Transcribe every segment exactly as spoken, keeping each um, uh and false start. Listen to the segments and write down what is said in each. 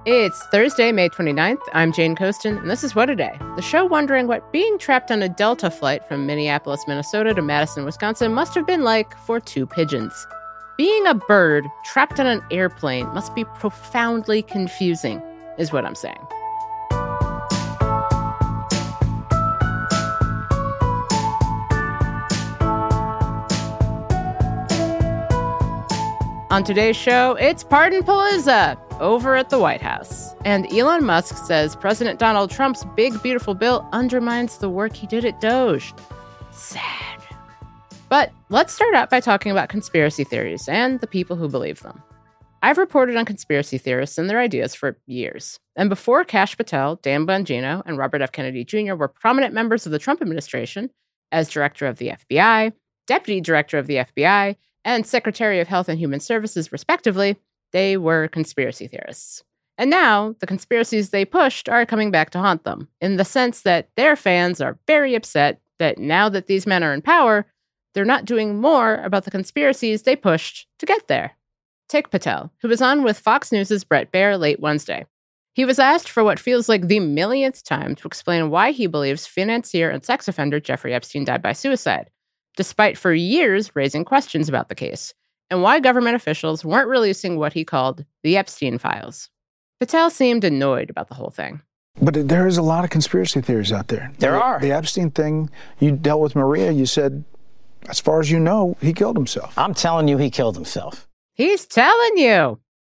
It's Thursday, May twenty-ninth. I'm Jane Coaston, and this is What a Day, the show wondering what being trapped on a Delta flight from Minneapolis, Minnesota to Madison, Wisconsin must have been like for two pigeons. Being a bird trapped on an airplane must be profoundly confusing, is what I'm saying. On today's show, it's Pardonpalooza over at the White House. And Elon Musk says President Donald Trump's big, beautiful bill undermines the work he did at Doge. Sad. But let's start out by talking about conspiracy theories and the people who believe them. I've reported on conspiracy theorists and their ideas for years. And before Kash Patel, Dan Bongino, and Robert F. Kennedy Junior were prominent members of the Trump administration, as director of the F B I, deputy director of the F B I, and Secretary of Health and Human Services, respectively, they were conspiracy theorists. And now, the conspiracies they pushed are coming back to haunt them, in the sense that their fans are very upset that now that these men are in power, they're not doing more about the conspiracies they pushed to get there. Take Patel, who was on with Fox News' Bret Baier late Wednesday. He was asked for what feels like the millionth time to explain why he believes financier and sex offender Jeffrey Epstein died by suicide, despite for years raising questions about the case, and why government officials weren't releasing what he called the Epstein files. Patel seemed annoyed about the whole thing. But there is a lot of conspiracy theories out there. There the, are. The Epstein thing, you dealt with Maria, you said, as far as you know, he killed himself. I'm telling you, he killed himself. He's telling you.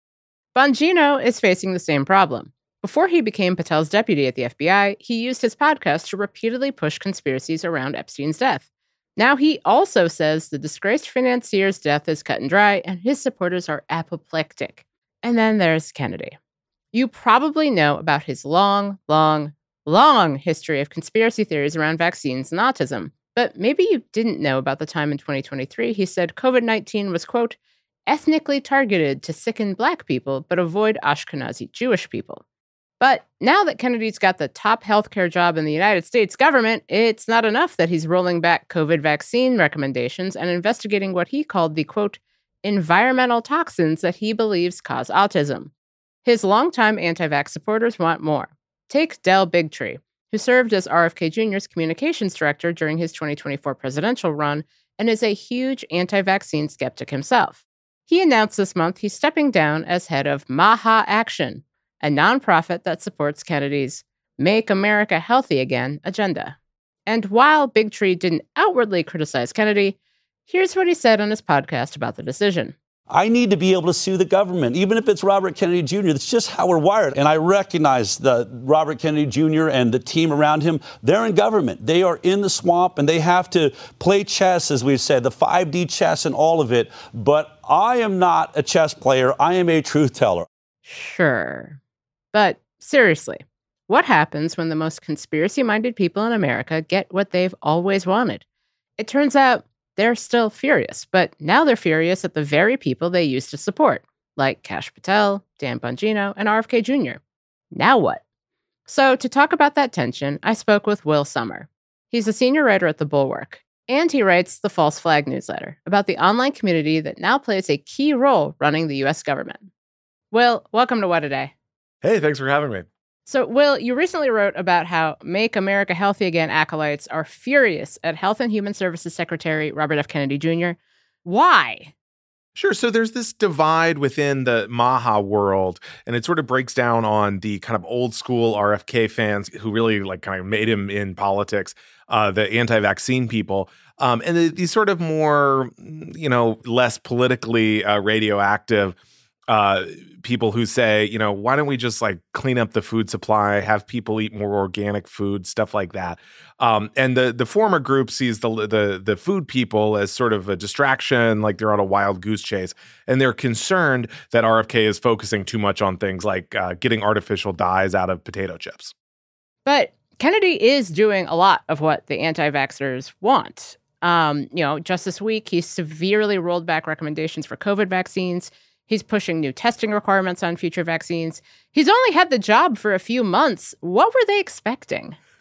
Bongino is facing the same problem. Before he became Patel's deputy at the F B I, he used his podcast to repeatedly push conspiracies around Epstein's death. Now he also says the disgraced financier's death is cut and dry, and his supporters are apoplectic. And then there's Kennedy. You probably know about his long, long, long history of conspiracy theories around vaccines and autism. But maybe you didn't know about the time in twenty twenty-three he said covid nineteen was, quote, ethnically targeted to sicken Black people, but avoid Ashkenazi Jewish people. But now that Kennedy's got the top healthcare job in the United States government, it's not enough that he's rolling back COVID vaccine recommendations and investigating what he called the, quote, environmental toxins that he believes cause autism. His longtime anti-vax supporters want more. Take Del Bigtree, who served as R F K Junior's communications director during his twenty twenty-four presidential run and is a huge anti-vaccine skeptic himself. He announced this month he's stepping down as head of MAHA Action, a nonprofit that supports Kennedy's Make America Healthy Again agenda. And while Bigtree didn't outwardly criticize Kennedy, here's what he said on his podcast about the decision. I need to be able to sue the government, even if it's Robert Kennedy Junior That's just how we're wired. And I recognize the Robert Kennedy Junior and the team around him. They're in government. They are in the swamp, and they have to play chess, as we've said, the five D chess and all of it. But I am not a chess player. I am a truth teller. Sure. But seriously, what happens when the most conspiracy-minded people in America get what they've always wanted? It turns out they're still furious, but now they're furious at the very people they used to support, like Kash Patel, Dan Bongino, and R F K Junior Now what? So to talk about that tension, I spoke with Will Sommer. He's a senior writer at The Bulwark, and he writes the False Flag newsletter about the online community that now plays a key role running the U S government. Will, welcome to What a Day. Hey, thanks for having me. So, Will, you recently wrote about how Make America Healthy Again acolytes are furious at Health and Human Services Secretary Robert F. Kennedy Junior Why? Sure. So there's this divide within the MAHA world, and it sort of breaks down on the kind of old school R F K fans who really like kind of made him in politics, uh, the anti-vaccine people, um, and the, these sort of more, you know, less politically uh, radioactive uh, people who say, you know, why don't we just like clean up the food supply, have people eat more organic food, stuff like that. Um, and the the former group sees the, the the food people as sort of a distraction, like they're on a wild goose chase. And they're concerned that R F K is focusing too much on things like uh, getting artificial dyes out of potato chips. But Kennedy is doing a lot of what the anti-vaxxers want. Um, you know, just this week, he severely rolled back recommendations for COVID vaccines. He's pushing new testing requirements on future vaccines. He's only had the job for a few months. What were they expecting?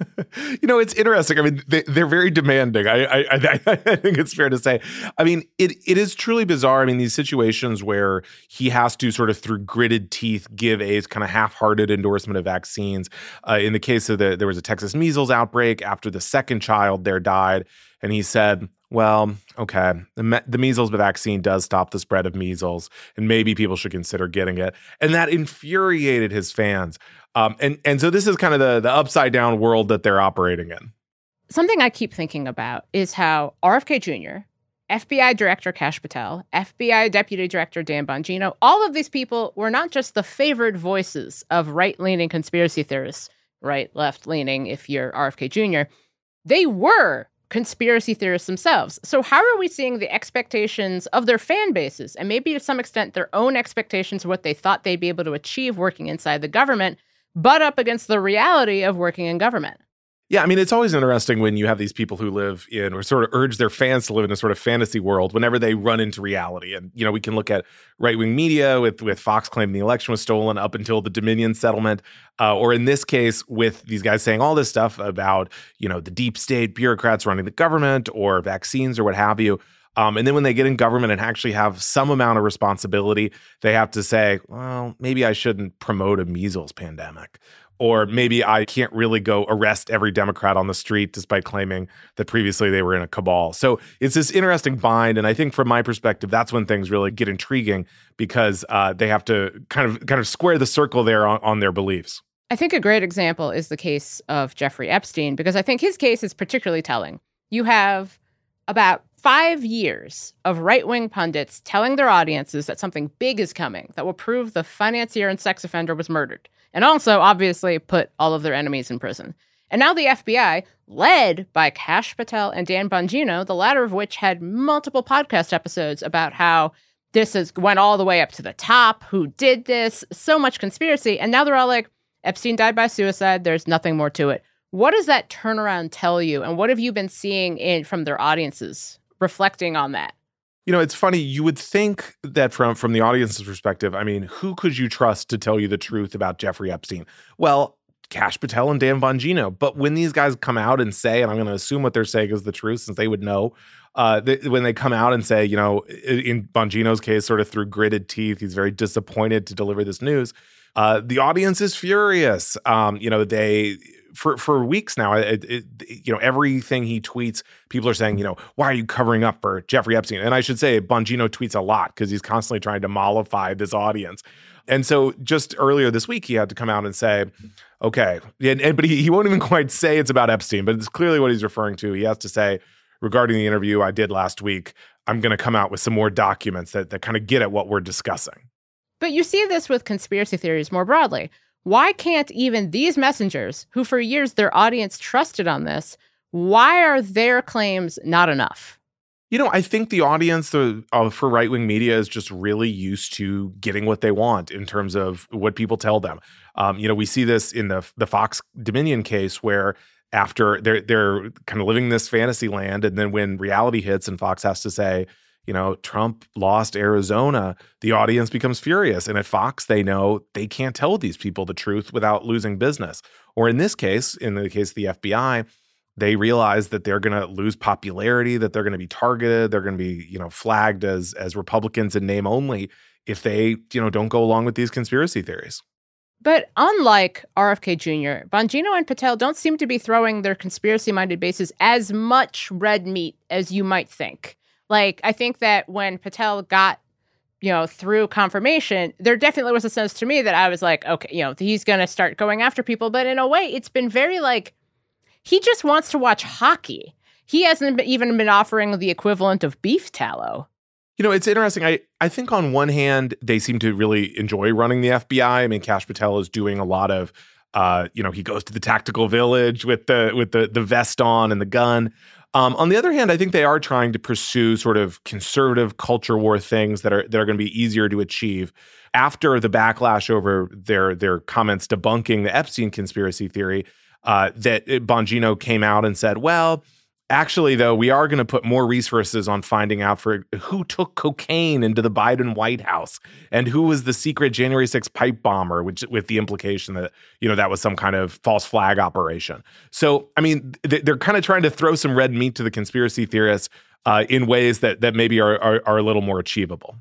You know, it's interesting. I mean, they, they're very demanding. I, I, I, I think it's fair to say. I mean, it it is truly bizarre. I mean, these situations where he has to sort of through gritted teeth give a kind of half-hearted endorsement of vaccines. Uh, in the case of the, there was a Texas measles outbreak after the second child there died, and he said, well, okay, the, me- the measles vaccine does stop the spread of measles, and maybe people should consider getting it. And that infuriated his fans. Um, and, and so this is kind of the, the upside down world that they're operating in. Something I keep thinking about is how R F K Junior, F B I Director Kash Patel, F B I Deputy Director Dan Bongino, all of these people were not just the favored voices of right-leaning conspiracy theorists, right, left-leaning if you're R F K Junior, they were conspiracy theorists themselves. So how are we seeing the expectations of their fan bases, and maybe to some extent their own expectations of what they thought they'd be able to achieve working inside the government, butt up against the reality of working in government? Yeah, I mean, it's always interesting when you have these people who live in, or sort of urge their fans to live in a sort of fantasy world whenever they run into reality. And, you know, we can look at right-wing media with, with Fox claiming the election was stolen up until the Dominion settlement, uh, or in this case with these guys saying all this stuff about, you know, the deep state bureaucrats running the government or vaccines or what have you. Um, and then when they get in government and actually have some amount of responsibility, they have to say, well, maybe I shouldn't promote a measles pandemic. Or maybe I can't really go arrest every Democrat on the street despite claiming that previously they were in a cabal. So it's this interesting bind. And I think from my perspective, that's when things really get intriguing because uh, they have to kind of kind of square the circle there on, on their beliefs. I think a great example is the case of Jeffrey Epstein, because I think his case is particularly telling. You have about five years of right-wing pundits telling their audiences that something big is coming that will prove the financier and sex offender was murdered. And also, obviously, put all of their enemies in prison. And now the F B I, led by Kash Patel and Dan Bongino, the latter of which had multiple podcast episodes about how this has went all the way up to the top, who did this, so much conspiracy. And now they're all like, Epstein died by suicide, there's nothing more to it. What does that turnaround tell you? And what have you been seeing in from their audiences reflecting on that? You know, it's funny. You would think that from, from the audience's perspective, I mean, who could you trust to tell you the truth about Jeffrey Epstein? Well, Kash Patel and Dan Bongino. But when these guys come out and say, and I'm going to assume what they're saying is the truth since they would know, uh, they, when they come out and say, you know, in Bongino's case, sort of through gritted teeth, he's very disappointed to deliver this news. Uh, the audience is furious. Um, you know, they... For for weeks now, it, it, you know, everything he tweets, people are saying, you know, why are you covering up for Jeffrey Epstein? And I should say Bongino tweets a lot because he's constantly trying to mollify this audience. And so just earlier this week, he had to come out and say, okay, and, and but he, he won't even quite say it's about Epstein, but it's clearly what he's referring to. He has to say, regarding the interview I did last week, I'm going to come out with some more documents that, that kind of get at what we're discussing. But you see this with conspiracy theories more broadly. Why can't even these messengers, who for years their audience trusted on this, why are their claims not enough? You know, I think the audience the, uh, for right-wing media is just really used to getting what they want in terms of what people tell them. Um, you know, we see this in the the Fox Dominion case where after they're they're kind of living this fantasy land, and then when reality hits and Fox has to say, you know, Trump lost Arizona, the audience becomes furious. And at Fox, they know they can't tell these people the truth without losing business. Or in this case, in the case of the F B I, they realize that they're going to lose popularity, that they're going to be targeted, they're going to be, you know, flagged as as Republicans in name only if they, you know, don't go along with these conspiracy theories. But unlike R F K Junior, Bongino and Patel don't seem to be throwing their conspiracy-minded bases as much red meat as you might think. Like, I think that when Patel got, you know, through confirmation, there definitely was a sense to me that I was like, okay, you know, he's going to start going after people. But in a way, it's been very like, he just wants to watch hockey. He hasn't even been offering the equivalent of beef tallow. You know, it's interesting. I, I think on one hand, they seem to really enjoy running the F B I. I mean, Kash Patel is doing a lot of, uh, you know, he goes to the tactical village with the with the the vest on and the gun. Um, on the other hand, I think they are trying to pursue sort of conservative culture war things that are that are going to be easier to achieve. After the backlash over their their comments debunking the Epstein conspiracy theory, uh, that Bongino came out and said, well, Actually, though, we are going to put more resources on finding out for who took cocaine into the Biden White House and who was the secret January sixth pipe bomber, which with the implication that, you know, that was some kind of false flag operation. So, I mean, they're kind of trying to throw some red meat to the conspiracy theorists uh, in ways that that maybe are, are are a little more achievable.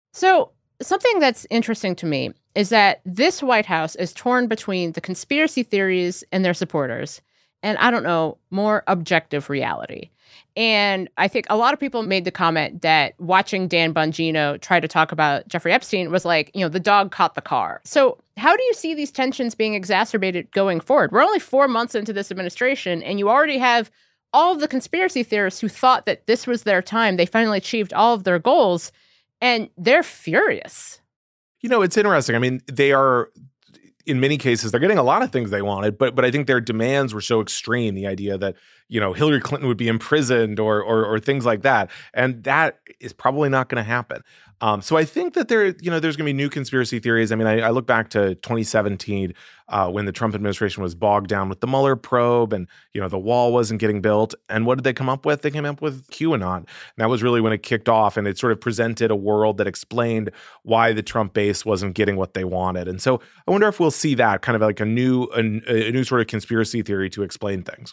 So something that's interesting to me is that this White House is torn between the conspiracy theories and their supporters and, I don't know, more objective reality. And I think a lot of people made the comment that watching Dan Bongino try to talk about Jeffrey Epstein was like, you know, the dog caught the car. So how do you see these tensions being exacerbated going forward? We're only four months into this administration, and you already have all of the conspiracy theorists who thought that this was their time. They finally achieved all of their goals, and they're furious. You know, it's interesting. I mean, they are, in many cases, they're getting a lot of things they wanted, but but I think their demands were so extreme. The idea that, you know, Hillary Clinton would be imprisoned or or, or things like that. And that is probably not going to happen. Um, so I think that there, you know, there's going to be new conspiracy theories. I mean, I, I look back to twenty seventeen uh, when the Trump administration was bogged down with the Mueller probe and, you know, the wall wasn't getting built. And what did they come up with? They came up with QAnon. And that was really when it kicked off, and it sort of presented a world that explained why the Trump base wasn't getting what they wanted. And so I wonder if we'll see that kind of like a new, a, a new sort of conspiracy theory to explain things.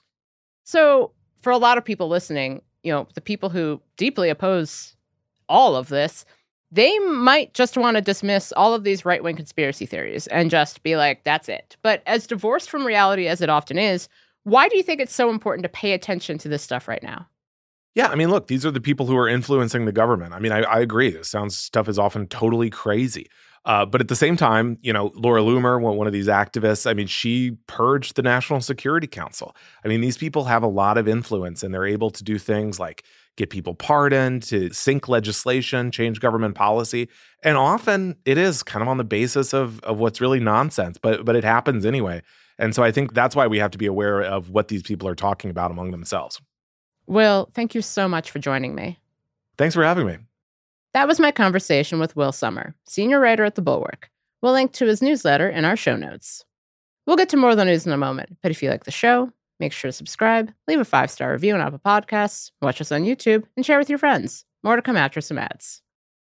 So for a lot of people listening, you know, the people who deeply oppose all of this, they might just want to dismiss all of these right-wing conspiracy theories and just be like, that's it. But as divorced from reality as it often is, why do you think it's so important to pay attention to this stuff right now? Yeah, I mean, look, these are the people who are influencing the government. I mean, I, I agree. This sounds stuff is often totally crazy. Uh, but at the same time, you know, Laura Loomer, one of these activists, I mean, she purged the National Security Council. I mean, these people have a lot of influence, and they're able to do things like get people pardoned, to sink legislation, change government policy. And often it is kind of on the basis of, of what's really nonsense, but but it happens anyway. And so I think that's why we have to be aware of what these people are talking about among themselves. Will, thank you so much for joining me. Thanks for having me. That was my conversation with Will Sommer, senior writer at The Bulwark. We'll link to his newsletter in our show notes. We'll get to more of the news in a moment, but if you like the show, make sure to subscribe, leave a five-star review on Apple Podcasts, watch us on YouTube, and share with your friends. More to come after some ads.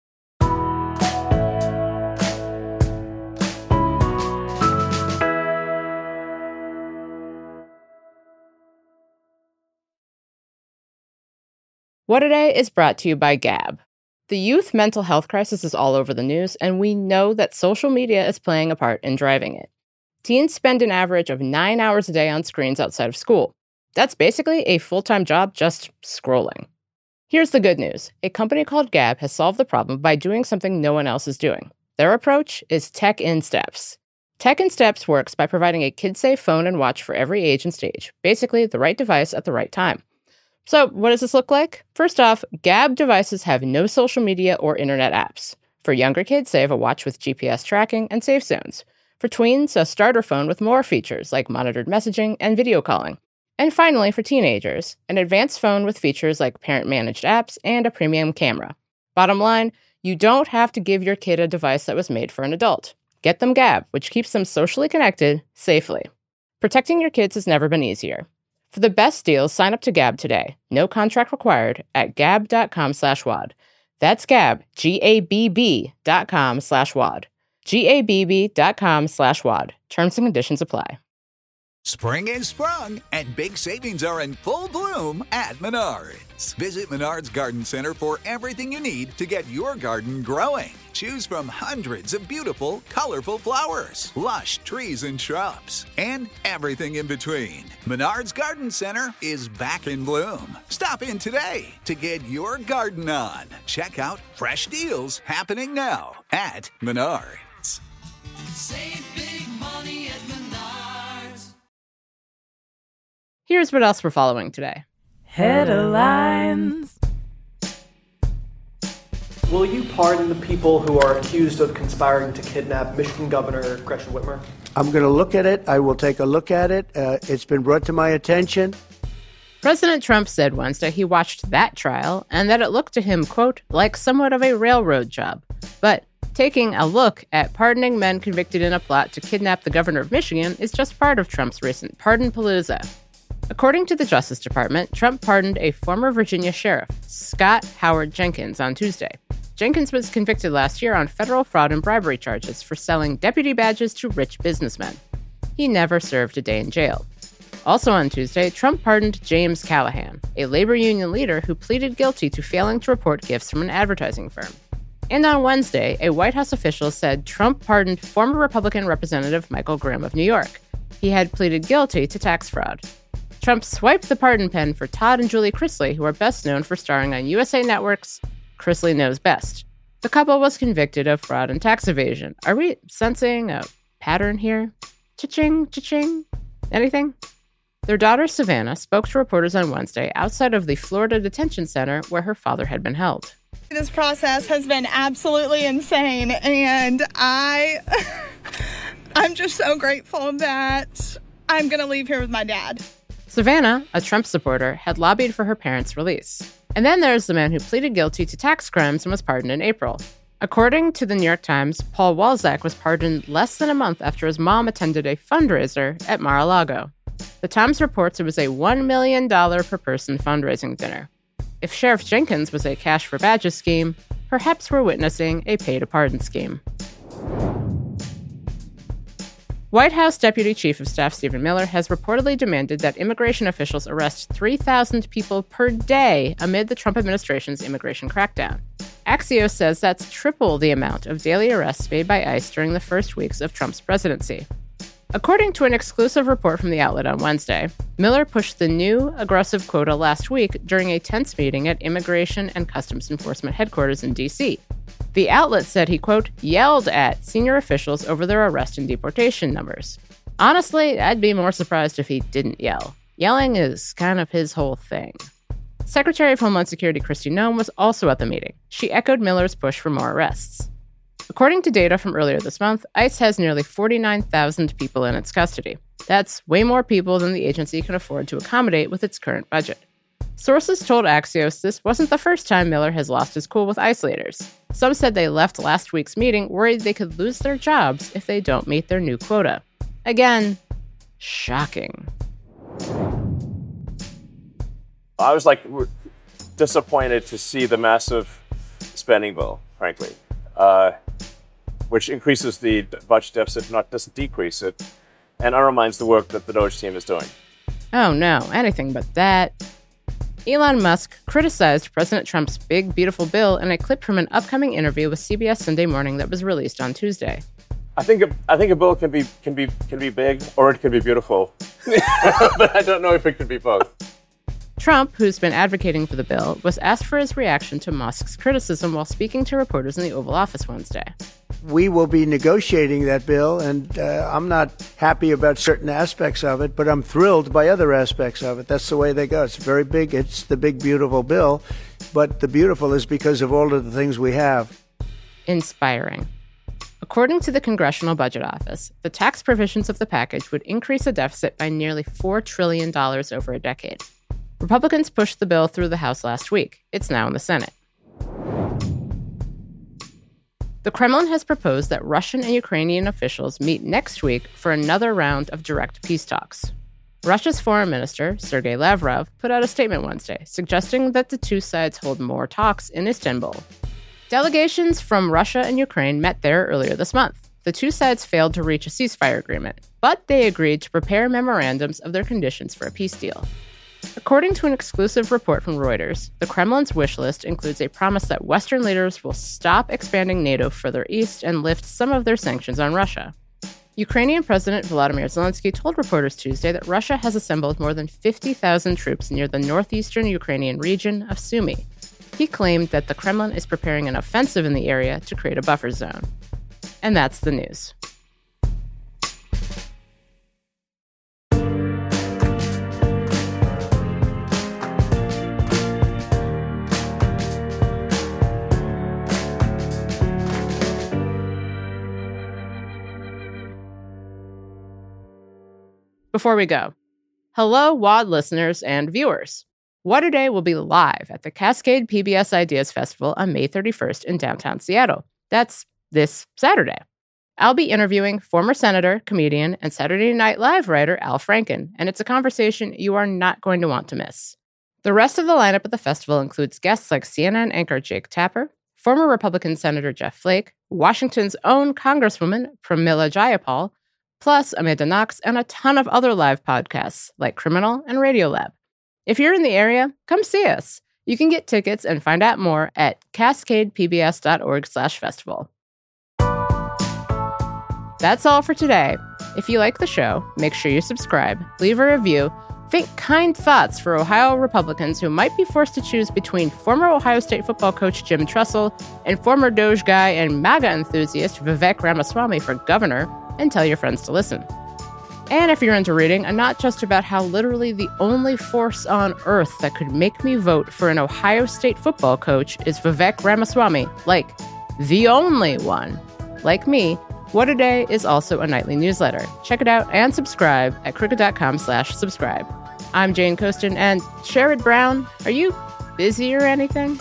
What A Day is brought to you by Gab. The youth mental health crisis is all over the news, and we know that social media is playing a part in driving it. Teens spend an average of nine hours a day on screens outside of school. That's basically a full-time job just scrolling. Here's the good news. A company called Gab has solved the problem by doing something no one else is doing. Their approach is Tech in Steps. Tech in Steps works by providing a kid-safe phone and watch for every age and stage, basically the right device at the right time. So what does this look like? First off, Gab devices have no social media or internet apps. For younger kids, they have a watch with G P S tracking and safe zones. For tweens, a starter phone with more features like monitored messaging and video calling. And finally, for teenagers, an advanced phone with features like parent-managed apps and a premium camera. Bottom line, you don't have to give your kid a device that was made for an adult. Get them Gab, which keeps them socially connected safely. Protecting your kids has never been easier. For the best deals, sign up to Gab today. No contract required at gab.com slash WAD. That's Gab, G-A-B-B dot com slash WAD. G-A-B-B dot com slash WAD. Terms and conditions apply. Spring is sprung, and big savings are in full bloom at Menards. Visit Menards Garden Center for everything you need to get your garden growing. Choose from hundreds of beautiful, colorful flowers, lush trees and shrubs, and everything in between. Menards Garden Center is back in bloom. Stop in today to get your garden on. Check out fresh deals happening now at Menards. Save big money at Menards. Here's what else we're following today. Headlines. Will you pardon the people who are accused of conspiring to kidnap Michigan Governor Gretchen Whitmer? I'm going to look at it. I will take a look at it. Uh, it's been brought to my attention. President Trump said Wednesday he watched that trial and that it looked to him, quote, like somewhat of a railroad job. But taking a look at pardoning men convicted in a plot to kidnap the governor of Michigan is just part of Trump's recent pardon palooza. According to the Justice Department, Trump pardoned a former Virginia sheriff, Scott Howard Jenkins, on Tuesday. Jenkins was convicted last year on federal fraud and bribery charges for selling deputy badges to rich businessmen. He never served a day in jail. Also on Tuesday, Trump pardoned James Callahan, a labor union leader who pleaded guilty to failing to report gifts from an advertising firm. And on Wednesday, a White House official said Trump pardoned former Republican Representative Michael Grimm of New York. He had pleaded guilty to tax fraud. Trump swiped the pardon pen for Todd and Julie Chrisley, who are best known for starring on U S A Network's Chrisley Knows Best. The couple was convicted of fraud and tax evasion. Are we sensing a pattern here? Cha-ching, cha-ching. Anything? Their daughter, Savannah, spoke to reporters on Wednesday outside of the Florida Detention Center where her father had been held. This process has been absolutely insane, and I, I'm just so grateful that I'm going to leave here with my dad. Savannah, a Trump supporter, had lobbied for her parents' release. And then there's the man who pleaded guilty to tax crimes and was pardoned in April. According to the New York Times, Paul Walzak was pardoned less than a month after his mom attended a fundraiser at Mar-a-Lago. The Times reports it was a one million dollars per person fundraising dinner. If Sheriff Jenkins was a cash for badges scheme, perhaps we're witnessing a pay-to-pardon scheme. White House Deputy Chief of Staff Stephen Miller has reportedly demanded that immigration officials arrest three thousand people per day amid the Trump administration's immigration crackdown. Axios says that's triple the amount of daily arrests made by ICE during the first weeks of Trump's presidency. According to an exclusive report from the outlet on Wednesday, Miller pushed the new aggressive quota last week during a tense meeting at Immigration and Customs Enforcement headquarters in D C. The outlet said he, quote, yelled at senior officials over their arrest and deportation numbers. Honestly, I'd be more surprised if he didn't yell. Yelling is kind of his whole thing. Secretary of Homeland Security Kristi Noem was also at the meeting. She echoed Miller's push for more arrests. According to data from earlier this month, ICE has nearly forty-nine thousand people in its custody. That's way more people than the agency can afford to accommodate with its current budget. Sources told Axios this wasn't the first time Miller has lost his cool with ICE leaders. Some said they left last week's meeting worried they could lose their jobs if they don't meet their new quota. Again, shocking. I was like disappointed to see the massive spending bill, frankly, uh, which increases the budget deficit, not doesn't decrease it, and undermines the work that the DOGE team is doing. Oh no, anything but that. Elon Musk criticized President Trump's big, beautiful bill in a clip from an upcoming interview with C B S Sunday Morning that was released on Tuesday. I think a, I think a bill can be can be can be big or it can be beautiful, but I don't know if it could be both. Trump, who's been advocating for the bill, was asked for his reaction to Musk's criticism while speaking to reporters in the Oval Office Wednesday. We will be negotiating that bill, and uh, I'm not happy about certain aspects of it, but I'm thrilled by other aspects of it. That's the way they go. It's very big. It's the big, beautiful bill, but the beautiful is because of all of the things we have. Inspiring. According to the Congressional Budget Office, the tax provisions of the package would increase the deficit by nearly four trillion dollars over a decade. Republicans pushed the bill through the House last week. It's now in the Senate. The Kremlin has proposed that Russian and Ukrainian officials meet next week for another round of direct peace talks. Russia's foreign minister, Sergei Lavrov, put out a statement Wednesday suggesting that the two sides hold more talks in Istanbul. Delegations from Russia and Ukraine met there earlier this month. The two sides failed to reach a ceasefire agreement, but they agreed to prepare memorandums of their conditions for a peace deal. According to an exclusive report from Reuters, the Kremlin's wish list includes a promise that Western leaders will stop expanding NATO further east and lift some of their sanctions on Russia. Ukrainian President Volodymyr Zelensky told reporters Tuesday that Russia has assembled more than fifty thousand troops near the northeastern Ukrainian region of Sumy. He claimed that the Kremlin is preparing an offensive in the area to create a buffer zone. And that's the news. Before we go, hello, W O D listeners and viewers. What A Day will be live at the Cascade P B S Ideas Festival on May thirty-first in downtown Seattle. That's this Saturday. I'll be interviewing former senator, comedian, and Saturday Night Live writer Al Franken, and it's a conversation you are not going to want to miss. The rest of the lineup at the festival includes guests like C N N anchor Jake Tapper, former Republican Senator Jeff Flake, Washington's own Congresswoman Pramila Jayapal, plus Amanda Knox and a ton of other live podcasts like Criminal and Radiolab. If you're in the area, come see us. You can get tickets and find out more at cascadepbs.org slash festival. That's all for today. If you like the show, make sure you subscribe, leave a review, think kind thoughts for Ohio Republicans who might be forced to choose between former Ohio State football coach Jim Tressel and former Doge guy and MAGA enthusiast Vivek Ramaswamy for governor, and tell your friends to listen. And if you're into reading, a not just about how literally the only force on earth that could make me vote for an Ohio State football coach is Vivek Ramaswamy, like, the only one. Like me, What A Day is also a nightly newsletter. Check it out and subscribe at crooked.com slash subscribe. I'm Jane Coaston, and Sherrod Brown, are you busy or anything?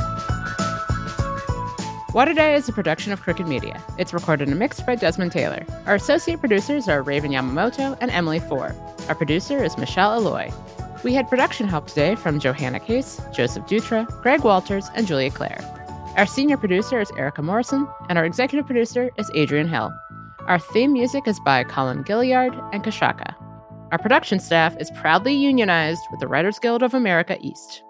What A Day is a production of Crooked Media. It's recorded and mixed by Desmond Taylor. Our associate producers are Raven Yamamoto and Emily Four. Our producer is Michelle Alloy. We had production help today from Johanna Case, Joseph Dutra, Greg Walters, and Julia Clare. Our senior producer is Erica Morrison, and our executive producer is Adrian Hill. Our theme music is by Colin Gilliard and Kashaka. Our production staff is proudly unionized with the Writers Guild of America East.